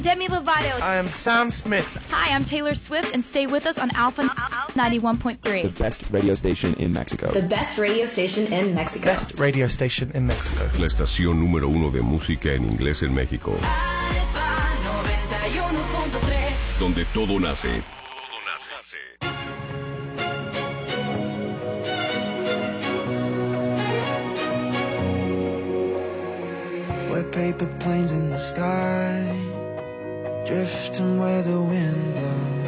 Demi Lovato. I am Sam Smith. Hi, I'm Taylor Swift, and stay with us on Alpha 91.3. The best radio station in Mexico. The best radio station in Mexico. Best radio station in Mexico. La estación número uno de música en inglés en México. Alfa 91.3. Donde todo nace. Wet paper planes in the sky, drifting where the wind blows.